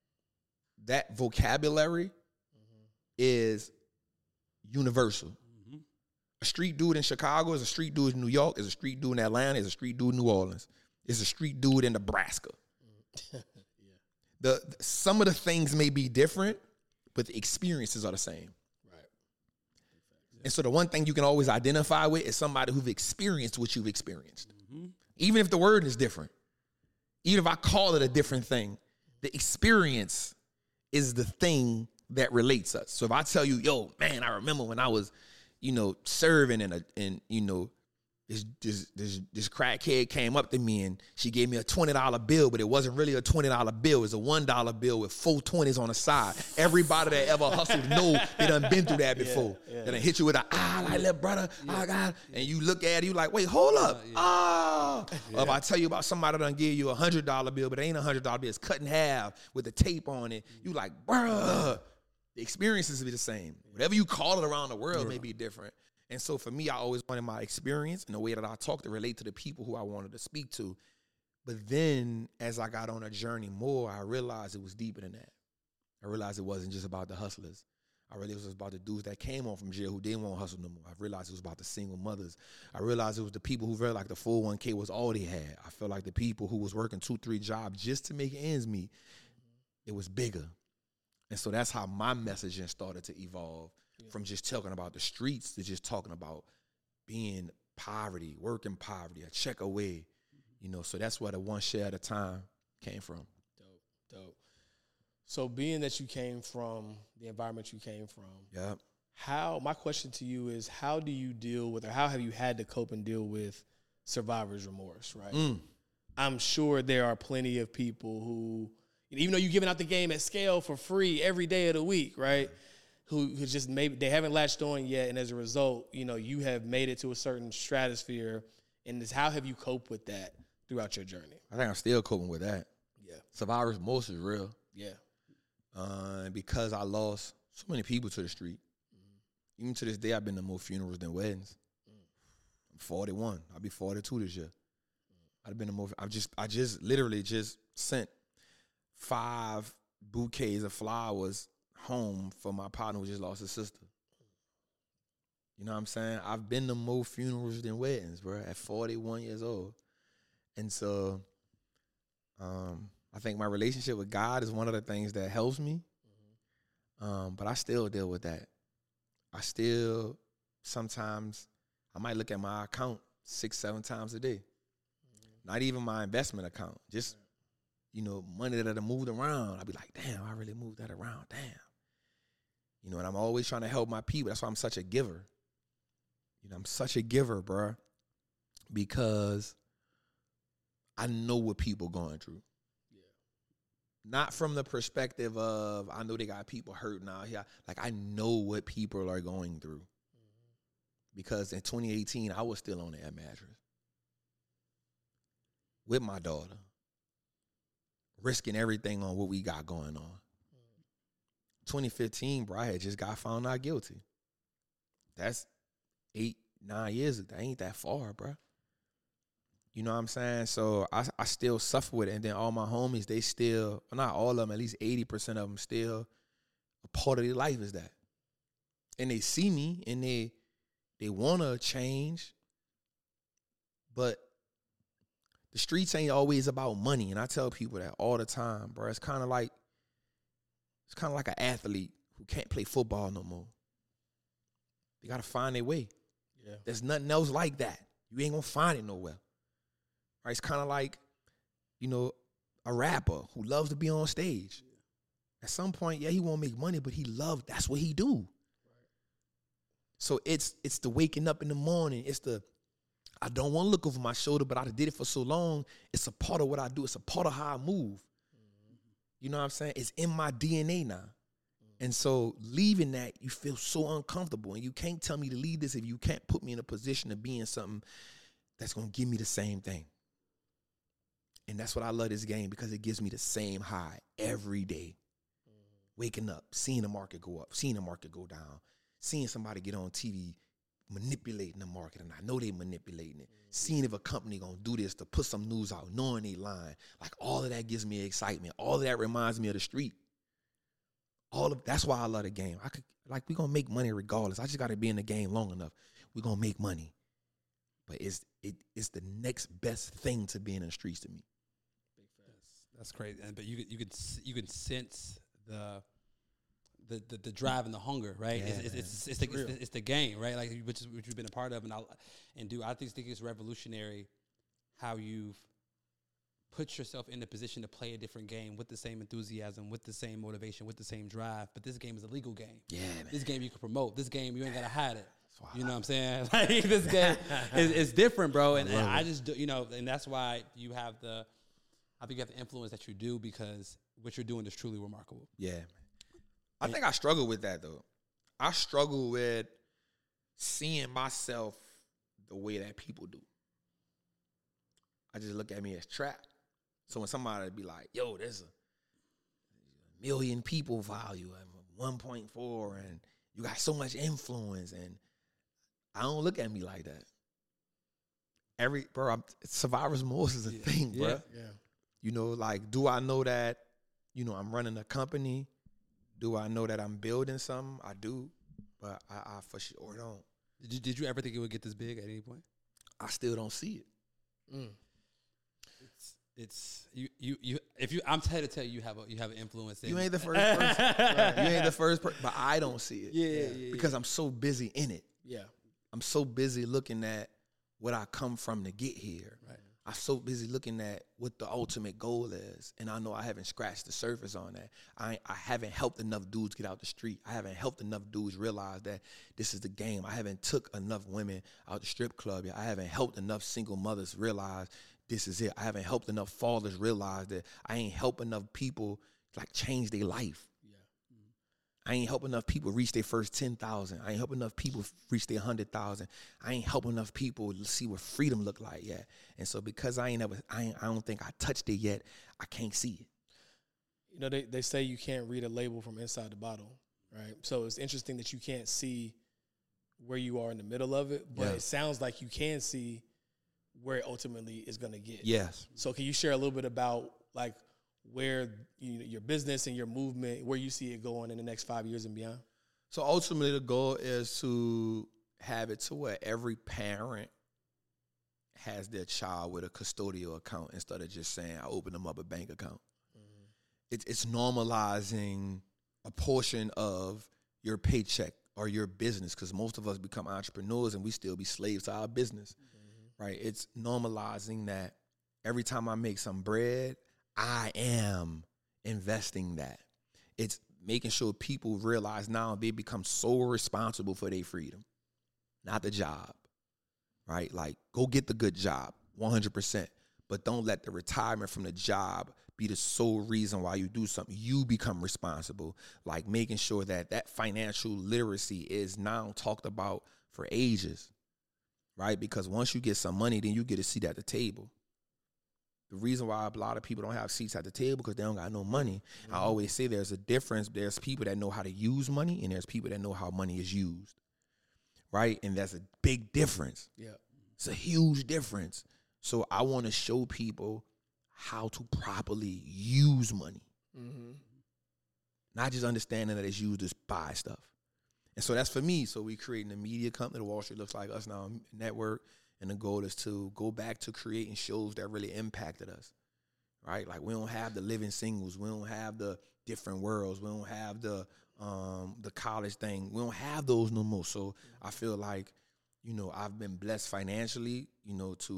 that vocabulary mm-hmm. is universal. Mm-hmm. A street dude in Chicago is a street dude in New York, is a street dude in Atlanta, is a street dude in New Orleans, is a street dude in Nebraska. yeah. the, the some of the things may be different, but the experiences are the same. Right. And so the one thing you can always identify with is somebody who've experienced what you've experienced. Mm-hmm. Even if the word is different. Even if I call it a different thing, the experience is the thing that relates us. So if I tell you, yo, man, I remember when I was, you know, serving in a, in, you know, This, this this this crackhead came up to me and she gave me a twenty dollar bill, but it wasn't really a twenty dollar bill. It was a one dollar bill with four twenties on the side. Everybody that ever hustled know they done been through that before. Yeah, yeah. They done hit you with a, ah, like, little brother, yeah. oh, God. And you look at it, you like, wait, hold up. Uh, yeah. Ah. Yeah. Or if I tell you about somebody that done give you a one hundred dollar bill, but it ain't a one hundred dollar bill, it's cut in half with the tape on it, you like, bruh. The experiences be the same. Whatever you call it around the world yeah. may be different. And so for me, I always wanted my experience and the way that I talk to relate to the people who I wanted to speak to. But then as I got on a journey more, I realized it was deeper than that. I realized it wasn't just about the hustlers. I realized it was about the dudes that came on from jail who didn't want to hustle no more. I realized it was about the single mothers. I realized it was the people who felt like the four oh one k was all they had. I felt like the people who was working two, three jobs just to make ends meet. It was bigger. And so that's how my messaging started to evolve. Yeah. From just talking about the streets to just talking about being poverty, working poverty, a check away, mm-hmm. you know. So that's where the one share at a time came from. Dope, dope. So being that you came from the environment you came from, yeah. How? My question to you is, how do you deal with, or how have you had to cope and deal with survivor's remorse? Right. Mm. I'm sure there are plenty of people who, even though you're giving out the game at scale for free every day of the week, right? Who, who just maybe they haven't latched on yet, and as a result, you know, you have made it to a certain stratosphere. And this, how have you coped with that throughout your journey? I think I'm still coping with that. Yeah, survivor's remorse is real. Yeah, uh, because I lost so many people to the street. Mm-hmm. Even to this day, I've been to more funerals than weddings. Mm. I'm forty-one. I'll be forty-two this year. Mm. I've been to more. I've just, I just literally just sent five bouquets of flowers home for my partner who just lost his sister. You know what I'm saying? I've been to more funerals than weddings, bro, at forty-one years old. And so um, I think my relationship with God is one of the things that helps me. Mm-hmm. Um, but I still deal with that. I still, sometimes, I might look at my account six, seven times a day. Mm-hmm. Not even my investment account. Just, you know, money that I moved around. I'd be like, damn, I really moved that around. Damn. You know, and I'm always trying to help my people. That's why I'm such a giver. You know, I'm such a giver, bro, because I know what people going through. Yeah. Not from the perspective of, I know they got people hurting out here. Like, I know what people are going through. Mm-hmm. Because in twenty eighteen, I was still on that mattress with my daughter, risking everything on what we got going on. twenty fifteen, bro, I had just got found not guilty. That's eight, nine years ago. That ain't that far, bro. You know what I'm saying? So I, I still suffer with it. And then all my homies, they still, well, not all of them, at least eighty percent of them still, a part of their life is that. And they see me and they they want to change. But the streets ain't always about money. And I tell people that all the time, bro. It's kind of like, It's kind of like an athlete who can't play football no more. They got to find their way. Yeah. There's nothing else like that. You ain't going to find it nowhere. Right? It's kind of like, you know, a rapper who loves to be on stage. At some point, yeah, he won't make money, but he loves, that's what he do. Right. So it's it's the waking up in the morning. It's the, I don't want to look over my shoulder, but I did it for so long. It's a part of what I do. It's a part of how I move. Mm-hmm. You know what I'm saying? It's in my D N A now. Mm-hmm. And so leaving that, you feel so uncomfortable. And you can't tell me to leave this if you can't put me in a position of being something that's going to give me the same thing. And that's what I love this game, because it gives me the same high every day. Waking up, seeing the market go up, seeing the market go down, seeing somebody get on T V manipulating the market, and I know they manipulating it. Mm-hmm. Seeing if a company gonna do this to put some news out, knowing they lying. Like, all of that gives me excitement. All of that reminds me of the street. All of that's why I love the game. I could like we gonna make money regardless. I just gotta be in the game long enough. We gonna make money. But it's it it's the next best thing to being in the streets to me. That's, that's crazy. And but you could you could you could sense the the the, the drive and the hunger, right? Yeah, it's, it's, it's, it's, the, it's, the, it's the game, right? Like, which is which you've been a part of, and I and do I think think it's revolutionary how you've put yourself in the position to play a different game with the same enthusiasm, with the same motivation, with the same drive. But this game is a legal game. Yeah, man. This game you can promote. This game you ain't gotta hide it. You know what I'm saying? Like, this game is, is different, bro. And, and I just do, you know, and that's why you have the. I think you have the influence that you do, because what you're doing is truly remarkable. Yeah, man. I think I struggle with that, though. I struggle with seeing myself the way that people do. I just look at me as trapped. So when somebody be like, yo, there's a million people value and one point four, and you got so much influence, and I don't look at me like that. Every, bro, I'm, survivor's remorse is a yeah. thing, bro. Yeah. yeah. You know, like, do I know that, you know, I'm running a company? Do I know that I'm building something? I do, but I, I for sure don't. Did you, did you ever think it would get this big at any point? I still don't see it. Mm. It's it's you you you. If you, I'm trying to tell you, you have a you have an influence. In you ain't the first person. Right. You ain't the first person, but I don't see it. Yeah, yeah, yeah because yeah. I'm so busy in it. Yeah, I'm so busy looking at what I come from to get here. Right. I'm so busy looking at what the ultimate goal is, and I know I haven't scratched the surface on that. I I haven't helped enough dudes get out the street. I haven't helped enough dudes realize that this is the game. I haven't took enough women out the strip club yet. I haven't helped enough single mothers realize this is it. I haven't helped enough fathers realize that I ain't helped enough people like change their life. I ain't helping enough people reach their first ten thousand. I ain't helping enough people reach their one hundred thousand. I ain't helping enough people see what freedom look like yet. And so because I ain't ever, I, ain't, I don't think I touched it yet, I can't see it. You know, they, they say you can't read a label from inside the bottle, right? So it's interesting that you can't see where you are in the middle of it, but yeah. it sounds like you can see where it ultimately is going to get. Yes. So can you share a little bit about, like, where you, your business and your movement, where you see it going in the next five years and beyond? So ultimately the goal is to have it to where every parent has their child with a custodial account instead of just saying, I open them up a bank account. Mm-hmm. It, it's normalizing a portion of your paycheck or your business, because most of us become entrepreneurs and we still be slaves to our business, mm-hmm. right? It's normalizing that every time I make some bread, I am investing that. It's making sure people realize now they become so responsible for their freedom, not the job, right? Like, go get the good job, one hundred percent. But don't let the retirement from the job be the sole reason why you do something. You become responsible, like making sure that that financial literacy is now talked about for ages, right? Because once you get some money, then you get a seat at the table. The reason why a lot of people don't have seats at the table because they don't got no money. Mm-hmm. I always say there's a difference. There's people that know how to use money, and there's people that know how money is used, right? And that's a big difference. Yeah, it's a huge difference. So I want to show people how to properly use money, mm-hmm. not just understanding that it's used to buy stuff. And so that's for me. So we creating a media company. The Wall Street Looks Like Us Now network. And the goal is to go back to creating shows that really impacted us, right? Like, we don't have the living singles. We don't have the different worlds. We don't have the um, the college thing. We don't have those no more. So I feel like, you know, I've been blessed financially, you know, to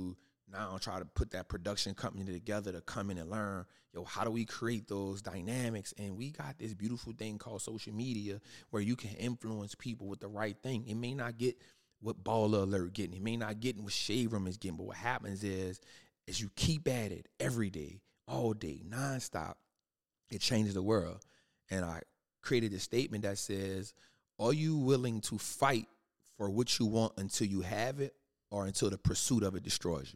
now try to put that production company together to come in and learn, yo, how do we create those dynamics? And we got this beautiful thing called social media where you can influence people with the right thing. It may not get what Baller Alert getting. It may not get what Shade Room is getting. But what happens is, is you keep at it every day, all day, nonstop. It changes the world. And I created a statement that says, are you willing to fight for what you want until you have it or until the pursuit of it destroys you?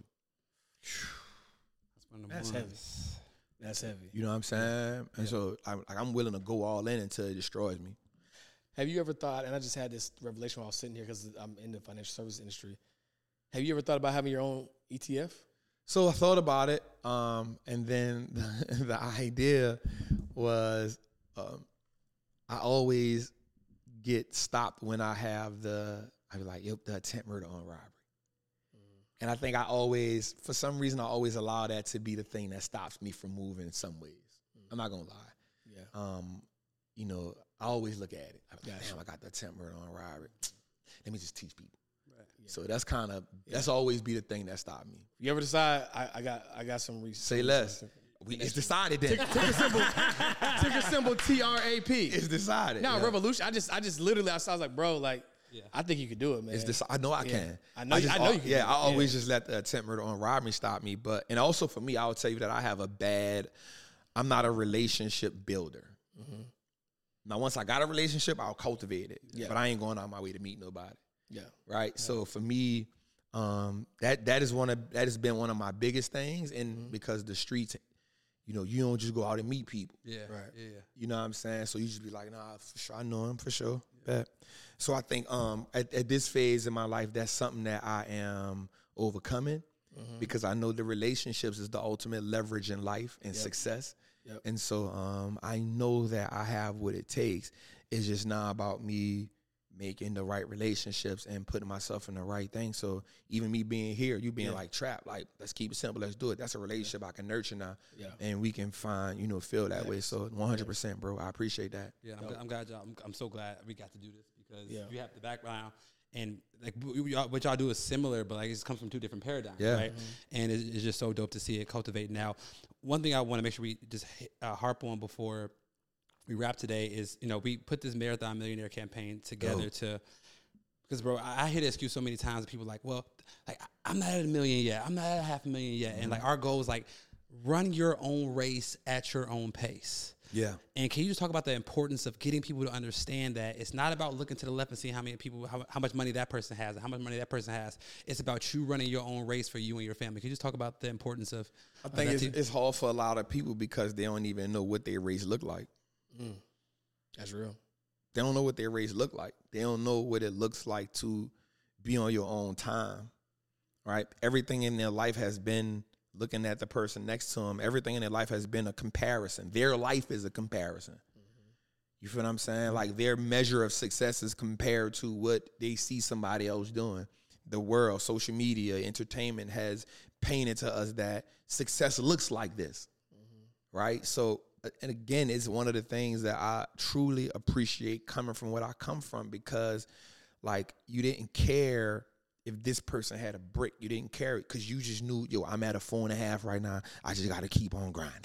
That's heavy. That's heavy. You know what I'm saying? And so I'm, like, I'm willing to go all in until it destroys me. Have you ever thought, and I just had this revelation while I was sitting here because I'm in the financial service industry. Have you ever thought about having your own E T F? So I thought about it, um, and then the, the idea was um, I always get stopped when I have the, I be like, yep, the attempt murder on robbery. And I think I always, for some reason, I always allow that to be the thing that stops me from moving in some ways. Mm. I'm not going to lie. Yeah. Um, you know, I always look at it. I'm like, damn, I got the attempt murder on robbery. Let me just teach people. Right. Yeah. So that's kind of, yeah. that's always be the thing that stopped me. You ever decide, I, I got I got some research. Say less. We, it's decided then. Ticker symbol, ticker symbol T R A P. It's decided. No, yeah. revolution. I just, I just literally, I was like, bro, like, yeah. I think you could do it, man. It's this, I know I yeah. can. I know. I, just, I know you can. Yeah, do it. I always yeah. just let the attempt murder on robbery stop me. But and also for me, I would tell you that I have a bad. I'm not a relationship builder. Mm-hmm. Now, once I got a relationship, I'll cultivate it. Yeah. But I ain't going out my way to meet nobody. Yeah. Right. Yeah. So for me, um, that that is one of that has been one of my biggest things, and mm-hmm. because the streets. You know, you don't just go out and meet people. Yeah, right. Yeah, you know what I'm saying? So you just be like, nah, for sure, I know him for sure. Yeah. Bet. So I think um, at, at this phase in my life, that's something that I am overcoming mm-hmm. because I know the relationships is the ultimate leverage in life and yep. success. Yep. And so um, I know that I have what it takes. It's just not about me making the right relationships and putting myself in the right thing. So even me being here, you being yeah. like trapped, like let's keep it simple, let's do it. That's a relationship yeah. I can nurture now, yeah. and we can find, you know, feel that yeah. way. So one hundred percent, bro, I appreciate that. Yeah, I'm, I'm glad y'all, I'm, I'm so glad we got to do this because yeah. you have the background and like what y'all do is similar, but like it comes from two different paradigms, yeah. right? Mm-hmm. And it's, it's just so dope to see it cultivate. Now, one thing I want to make sure we just uh, harp on before we wrap today is, you know, we put this Marathon Millionaire campaign together oh. to, because, bro, I, I hear the excuse so many times that people are like, well, like, I'm not at a million yet. I'm not at a half a million yet. Mm-hmm. And, like, our goal is, like, run your own race at your own pace. Yeah. And can you just talk about the importance of getting people to understand that it's not about looking to the left and seeing how many people, how, how much money that person has and how much money that person has. It's about you running your own race for you and your family. Can you just talk about the importance of I think of it's, it's hard for a lot of people because they don't even know what their race look like. Mm. That's real. They don't know what their race look like. They don't know what it looks like to be on your own time, right? Everything in their life has been looking at the person next to them. Everything in their life has been a comparison. Their life is a comparison. Mm-hmm. You feel what I'm saying? Like their measure of success is compared to what they see somebody else doing. The world, social media, entertainment has painted to us that success looks like this, mm-hmm. right? So, and again, it's one of the things that I truly appreciate coming from what I come from because, like, you didn't care if this person had a brick. You didn't care because you just knew, yo, I'm at a four and a half right now. I just got to keep on grinding.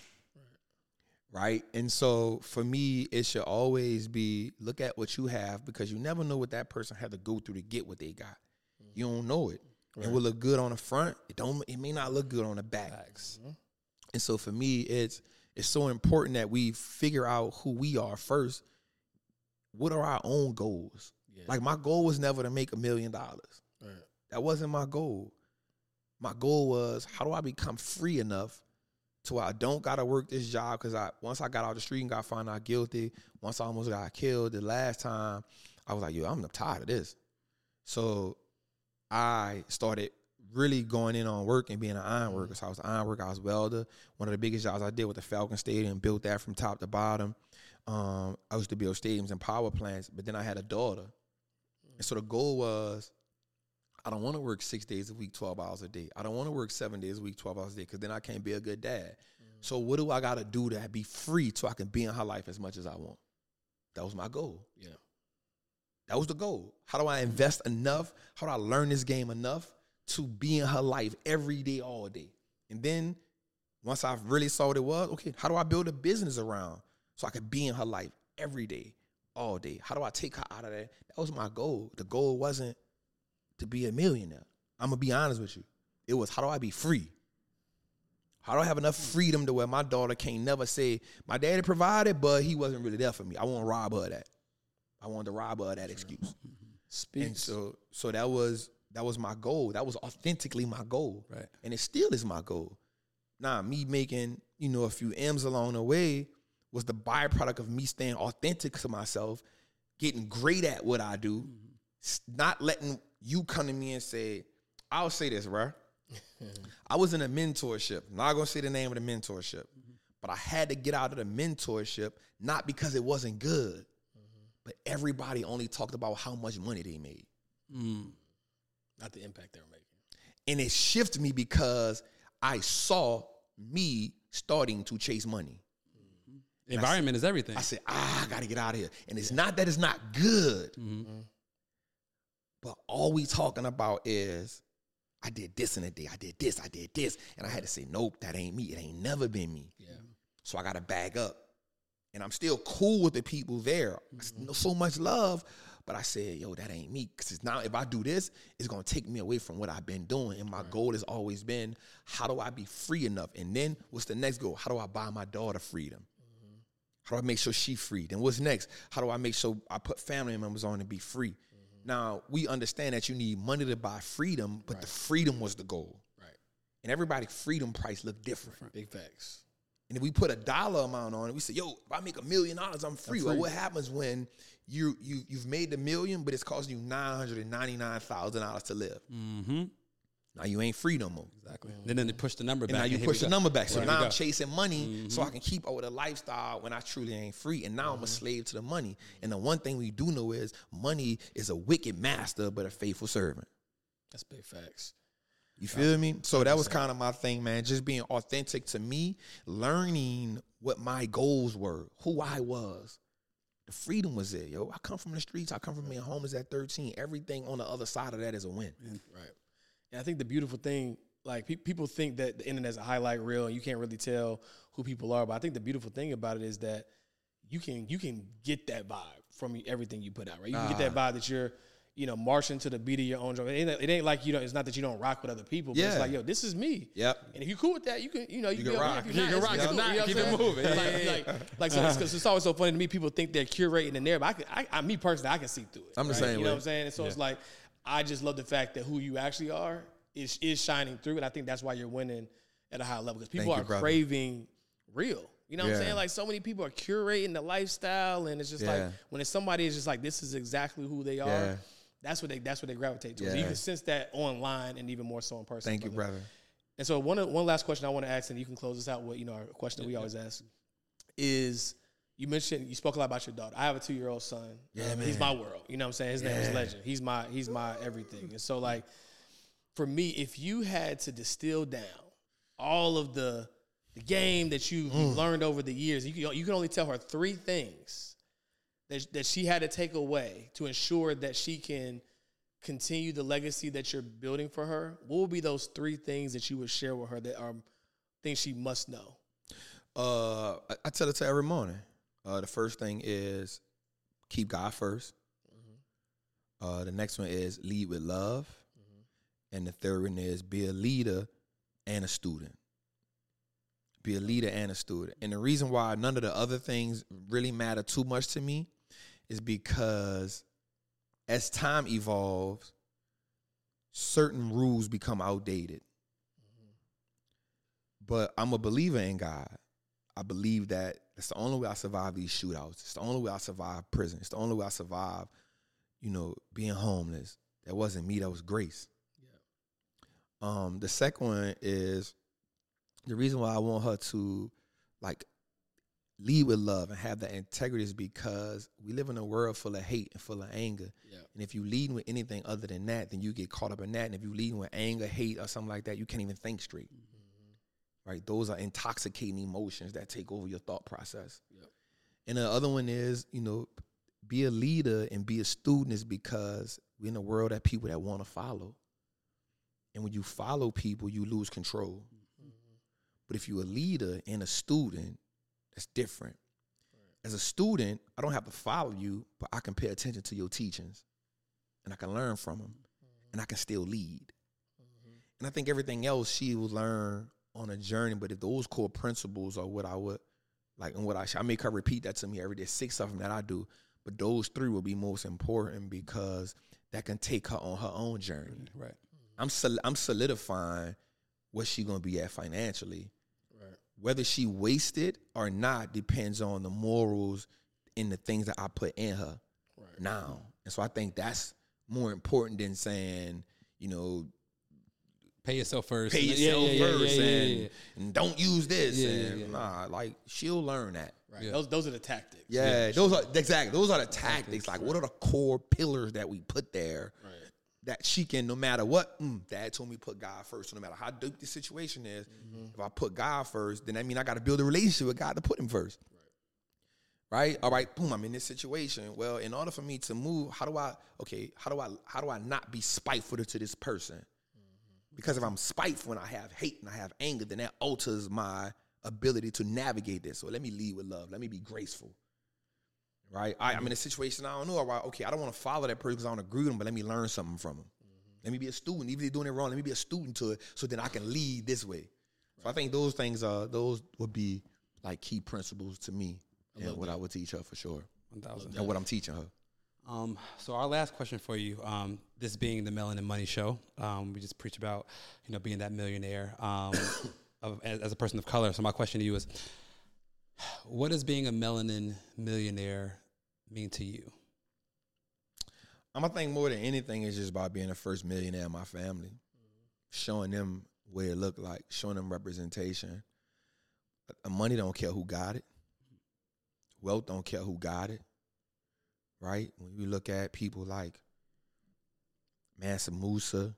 Right. right? And so for me, it should always be look at what you have because you never know what that person had to go through to get what they got. Mm-hmm. You don't know it. Right. It will look good on the front. It don't. It may not look good on the back. Mm-hmm. And so for me, it's It's so important that we figure out who we are first. What are our own goals? Yeah. Like my goal was never to make a million dollars. Right. That wasn't my goal. My goal was how do I become free enough to where I don't gotta work this job because I once I got out the street and got found out guilty, once I almost got killed the last time, I was like, yo, I'm tired of this. So I started really going in on work and being an iron worker. So I was an iron worker, I was a welder. One of the biggest jobs I did with the Falcon Stadium, built that from top to bottom. Um, I used to build stadiums and power plants, but then I had a daughter. And so the goal was, I don't want to work six days a week, twelve hours a day. I don't want to work seven days a week, twelve hours a day, because then I can't be a good dad. Mm-hmm. So what do I got to do to be free so I can be in her life as much as I want? That was my goal. Yeah. That was the goal. How do I invest enough? How do I learn this game enough to be in her life every day, all day. And then once I really saw what it was, okay, how do I build a business around so I could be in her life every day, all day? How do I take her out of that? That was my goal. The goal wasn't to be a millionaire. I'm going to be honest with you. It was, how do I be free? How do I have enough freedom to where my daughter can't never say, my daddy provided, but he wasn't really there for me. I won't rob her of that. I wanted to rob her of that excuse. Speaks. And so so that was that was my goal. That was authentically my goal. Right. And it still is my goal. Now, me making, you know, a few M's along the way was the byproduct of me staying authentic to myself, getting great at what I do, mm-hmm. not letting you come to me and say, I'll say this, bro. I was in a mentorship. I'm not going to say the name of the mentorship, mm-hmm. but I had to get out of the mentorship, not because it wasn't good, mm-hmm. but everybody only talked about how much money they made. Mm. Not the impact they were making. And it shifted me because I saw me starting to chase money. Mm-hmm. Environment said, is everything. I said, ah, I got to get out of here. And it's yeah. not that it's not good, mm-hmm. but all we talking about is, I did this in a day. I did this. I did this. And I had to say, nope, that ain't me. It ain't never been me. Yeah. So I got to bag up. And I'm still cool with the people there. Mm-hmm. I know so much love. But I said, yo, that ain't me. Because now if I do this, it's going to take me away from what I've been doing. And my right. goal has always been, how do I be free enough? And then what's the next goal? How do I buy my daughter freedom? Mm-hmm. How do I make sure she's free? Then what's next? How do I make sure I put family members on to be free? Now, we understand that you need money to buy freedom, but right. the freedom was the goal. Right. And everybody's freedom price looked different. Big facts. And if we put a dollar amount on it, we say, yo, if I make a million dollars, I'm free. I'm free. Well, what happens when you, you, you've made the million, but it's costing you nine hundred ninety-nine thousand dollars to live? Mm-hmm. Now you ain't free no more. Exactly. Mm-hmm. And then they push the number and back. Now you and push the number back. So right. now I'm chasing money mm-hmm. so I can keep up with a lifestyle when I truly ain't free. And now mm-hmm. I'm a slave to the money. And the one thing we do know is money is a wicked master, but a faithful servant. That's big facts. You feel me? So that was kind of my thing, man. Just being authentic to me, learning what my goals were, who I was. The freedom was there, yo. I come from the streets. I come from being homeless at thirteen. Everything on the other side of that is a win. Right. And I think the beautiful thing, like pe- people think that the internet's a highlight reel and you can't really tell who people are. But I think the beautiful thing about it is that you can you can get that vibe from everything you put out, right? You can uh, get that vibe that you're, you know, marching to the beat of your own drum. It ain't, it ain't like, you know, it's not that you don't rock with other people, but yeah. it's like, yo, this is me. Yep. And if you're cool with that, you can, you know, you, you can rock. If you're you not, can rock. If not, keep it moving. Like, like, like so, it's, it's always so funny to me. People think they're curating in there, but I, can, I, I me personally, I can see through it. I'm the right? same You way. know what I'm saying? And so yeah. it's like, I just love the fact that who you actually are is is shining through, and I think that's why you're winning at a high level, because people Thank are you, craving real. You know what yeah. I'm saying? Like, so many people are curating the lifestyle, and it's just yeah. like when it's somebody is just like, this is exactly who they are. Yeah. That's what they that's what they gravitate to. Yeah. So you can sense that online, and even more so in person. Thank brother. you, brother. And so one one last question I want to ask, and you can close this out with, you know, our question that we always ask is, you mentioned, you spoke a lot about your daughter. I have a two-year-old son. Yeah, um, man. He's my world. You know what I'm saying? His yeah. name is Legend. He's my he's my everything. And so, like, for me, if you had to distill down all of the the game that you, mm. you learned over the years, you can, you can only tell her three things that, that she had to take away to ensure that she can continue the legacy that you're building for her. What would be those three things that you would share with her that are things she must know? Uh, I, I tell her to every morning. Uh, the first thing is keep God first. Mm-hmm. Uh, the next one is lead with love. Mm-hmm. And the third one is be a leader and a student. Be a leader and a student. And the reason why none of the other things really matter too much to me is because as time evolves, certain rules become outdated. Mm-hmm. But I'm a believer in God. I believe that it's the only way I survive these shootouts. It's the only way I survive prison. It's the only way I survive, you know, being homeless. That wasn't me. That was grace. Yeah. Um, the second one is the reason why I want her to, like, lead with love and have that integrity is because we live in a world full of hate and full of anger. Yeah. And if you lead with anything other than that, then you get caught up in that. And if you lead with anger, hate, or something like that, you can't even think straight. Mm-hmm. Right? Those are intoxicating emotions that take over your thought process. Yep. And the other one is, you know, be a leader and be a student is because we're in a world that people that want to follow. And when you follow people, you lose control. Mm-hmm. But if you're a leader and a student, that's different. Right. As a student, I don't have to follow you, but I can pay attention to your teachings. And I can learn from them. Mm-hmm. And I can still lead. Mm-hmm. And I think everything else she will learn on a journey. But if those core principles are what I would, like, and what I, I make her repeat that to me every day, six of them that I do. But those three will be most important because that can take her on her own journey. Right. I'm sol- I'm solidifying what she gonna be at financially. Right. Whether she wasted or not depends on the morals and the things that I put in her right. now. And so I think that's more important than saying, you know, pay yourself first. Pay yourself yeah, yeah, first yeah, yeah, and, yeah, yeah. and don't use this. Yeah, and yeah, yeah. Nah, like she'll learn that. Right. Yeah. Those those are the tactics. Yeah, yeah those are exactly those are the tactics. Like, right. what are the core pillars that we put there? Right. That she can, no matter what, mm, Dad told me put God first. So no matter how deep the situation is, mm-hmm. if I put God first, then that means I got to build a relationship with God to put him first. Right. Right? All right, boom, I'm in this situation. Well, in order for me to move, how do I, okay, how do I, how do I not be spiteful to this person? Mm-hmm. Because if I'm spiteful and I have hate and I have anger, then that alters my ability to navigate this. So let me lead with love. Let me be graceful. Right, I, I'm in a situation I don't know. Right, okay, I don't want to follow that person because I don't agree with them, but let me learn something from them. Mm-hmm. Let me be a student, even if they're doing it wrong. Let me be a student to it, so then I can lead this way. Right. So I think those things are those would be like key principles to me, and what that. I would teach her for sure. One thousand. And what I'm teaching her. Um, so our last question for you, um, this being the Melanin Money Show, um, we just preach about you know being that millionaire um, of, as, as a person of color. So my question to you is, what does being a melanin millionaire mean to you? I'm gonna think more than anything is just about being the first millionaire in my family, mm-hmm. showing them what it looked like, showing them representation. Money don't care who got it. Wealth don't care who got it. Right? When you look at people like Mansa Musa,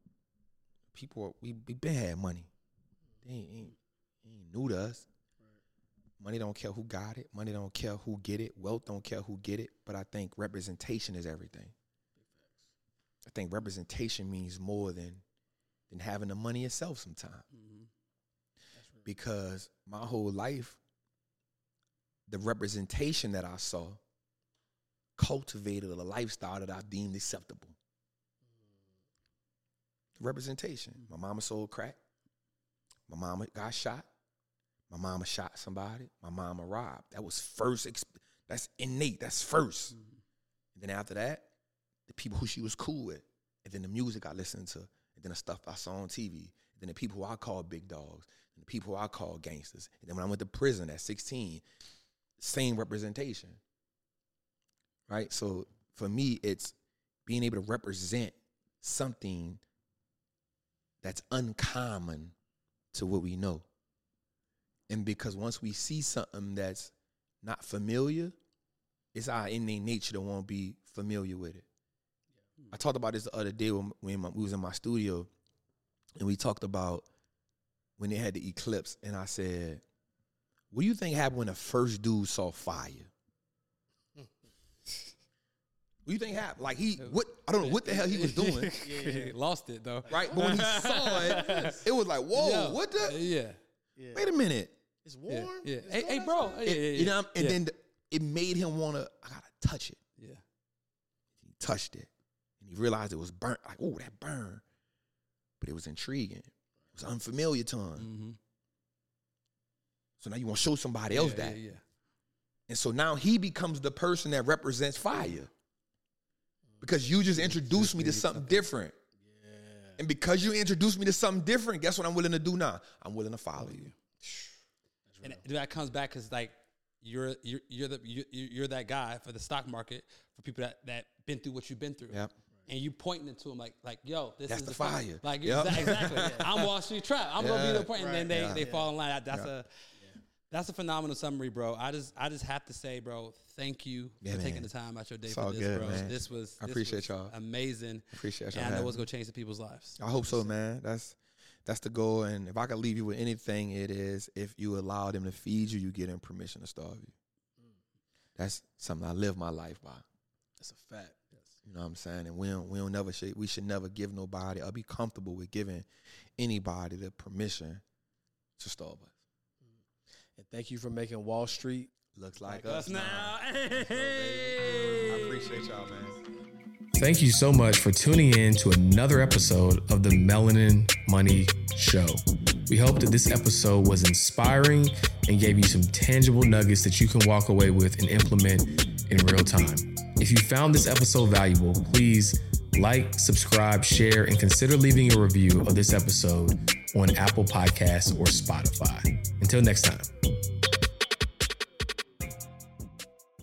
people we we been had money. They ain't, ain't, ain't new to us. Money don't care who got it. Money don't care who get it. Wealth don't care who get it. But I think representation is everything. I think representation means more than than having the money itself sometimes. Mm-hmm. Right. Because my whole life, the representation that I saw cultivated a lifestyle that I deemed acceptable. Mm. Representation. My mama sold crack. My mama got shot. My mama shot somebody. My mama robbed. That was first. Exp- that's innate. That's first. Mm-hmm. And then after that, the people who she was cool with. And then the music I listened to. And then the stuff I saw on T V. And then the people who I called big dogs. And the people who I called gangsters. And then when I went to prison at sixteen, same representation. Right? So for me, it's being able to represent something that's uncommon to what we know. And because once we see something that's not familiar, it's our innate nature to want to be familiar with it. Yeah. I talked about this the other day when, when my, we was in my studio, and we talked about when they had the eclipse, and I said, what do you think happened when the first dude saw fire? What do you think happened? Like he, what? I don't know what the hell he was doing. yeah, yeah. Lost it though. Right, but when he saw it, it was like, whoa, yeah. what the? Yeah. yeah. Wait a minute. It's warm. Yeah. yeah. It's hey, hey, bro. It, yeah, yeah, you know, and yeah. then the, it made him want to. I gotta touch it. Yeah. He touched it, and he realized it was burnt. Like, oh, that burn. But it was intriguing. It was unfamiliar to him. Mm-hmm. So now you want to show somebody else yeah, that. Yeah, yeah. And so now he becomes the person that represents fire. Because you just introduced me to something different. Yeah. And because you introduced me to something different, guess what I'm willing to do now? I'm willing to follow you. And that comes back because like you're you're you're the you're, you're that guy for the stock market for people that that been through what you've been through. Yep. And you pointing it to them like like yo, this that's is the, the fire. fire. Like yep. exactly. exactly. I'm Wall Street Trap. I'm yeah. gonna be the point, and right. then they yeah. they yeah. fall in line. That, that's yeah. a that's a phenomenal summary, bro. I just I just have to say, bro, thank you yeah, for man. taking the time out your day it's for all this, good, bro. Man. This was I this appreciate was y'all. Amazing. Appreciate y'all. And I know it's gonna change the people's lives. I hope so, man. That's that's the goal. And if I could leave you with anything, it is if you allow them to feed you, you get them permission to starve you. Mm. That's something I live my life by. That's a fact. Yes. You know what I'm saying? And we don't, we don't never should, we should never give nobody or be comfortable with giving anybody the permission to stop us. And thank you for making Wall Street Looks like, Like us, us now. now. Hey. I appreciate y'all, man. Thank you so much for tuning in to another episode of the Melanin Money Show. We hope that this episode was inspiring and gave you some tangible nuggets that you can walk away with and implement in real time. If you found this episode valuable, please like, subscribe, share, and consider leaving a review of this episode on Apple Podcasts or Spotify. Until next time.